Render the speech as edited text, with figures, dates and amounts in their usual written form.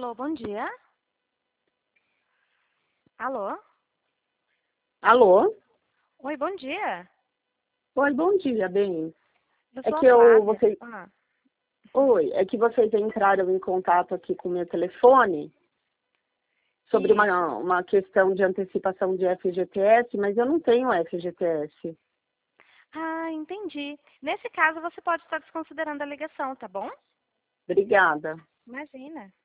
Alô, bom dia. Alô? Alô? Oi, bom dia. Oi, bom dia, bem. Eu É sou a que eu, Flávia. você, oi, é que vocês entraram em contato aqui com o meu telefone sobre Isso. uma questão de antecipação de FGTS, mas eu não tenho FGTS. Ah, entendi. Nesse caso, você pode estar desconsiderando a ligação, tá bom? Obrigada. Imagina.